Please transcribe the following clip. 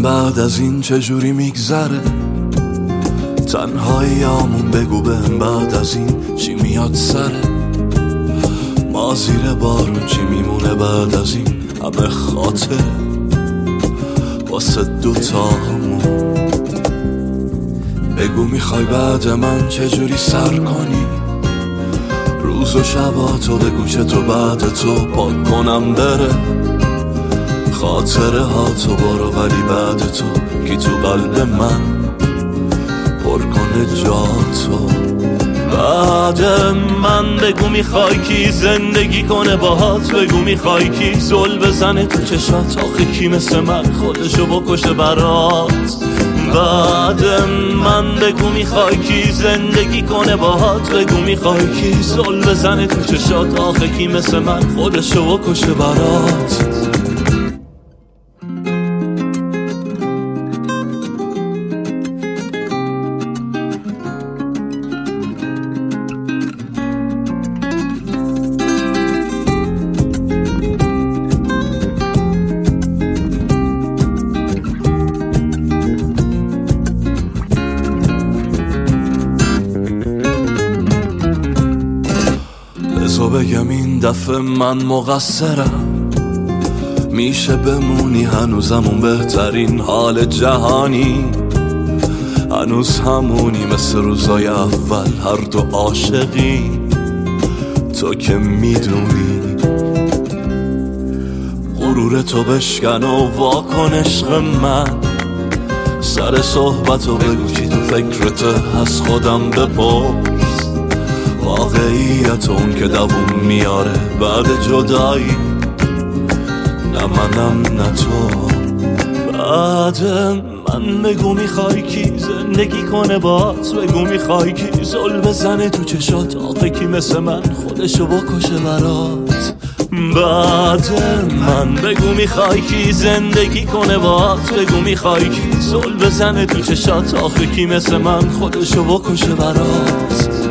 بعد از این چجوری میگذره؟ تنهاییامون بگو بهم بعد از این چی میاد سره؟ ما زیر بارون چی میمونه بعد از این همه خاطره واسه دوتامون؟ بگو میخوای بعد من چجوری سر کنی؟ روز و شباتو بگو که تو بعد تو پاک کنم بره خاطره ها تو برو ولی بعد تو کی تو قلب من پر کنه جا تو؟ بعد من بگو میخوای کی زندگی کنه باهات؟ بگو میخوای کی زل بزنه تو چشات؟ آخه کی مثل من خودشو بکشه برات؟ بعد من بگو میخوای کی زندگی کنه باهات؟ بگو میخوای کی زل بزنه تو چشات؟ آخه کی مثل من خودشو بکشه برات؟ بزو بگم این دفعه من مقصرم، میشه بمونی هنوزمون بهترین حال جهانی، هنوز همونی مثل روزای اول هر دو عاشقی، تو که میدونی غرور تو بشکن و واکن عشق من، سر صحبتو بگو کی تو فکرته از خودم بپرس، واقعیت اون که دووم میاره بعد جدایی، نه منم نه تو. بعد من بگو میخوای کی زندگی کنه باهات؟ بگو میخوای کی زل بزنه تو چشات؟ آخه کی مثل من خودشو بکشه برات؟ بعد من بگو میخوای کی زندگی کنه باهات؟ بگو میخوای کی زل بزنه تو چشات؟ آخه کی مثل من خودشو بکشه برات؟